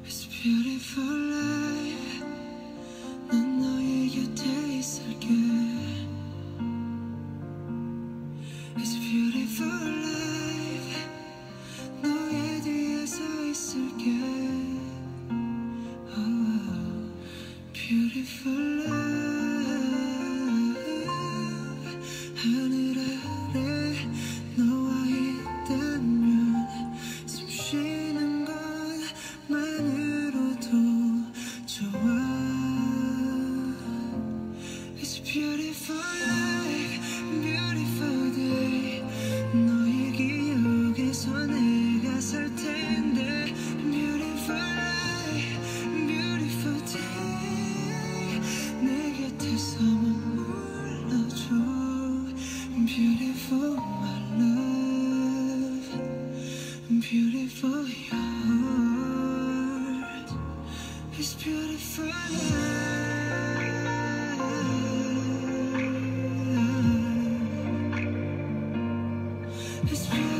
It's beautiful life. 난 너의 곁에 있을게. It's beautiful life. 너의 뒤에 서 있을게. Oh, beautiful life. 하늘 아래 너와 있다면 숨 쉬는 것만으로도 좋아. It's beautiful life, beautiful day. 너의 기억에서 내가 살 텐데. Beautiful life, beautiful day. 내 곁에서 머물러줘. Beautiful my love, beautiful heart. It's beautiful life. It's beautiful.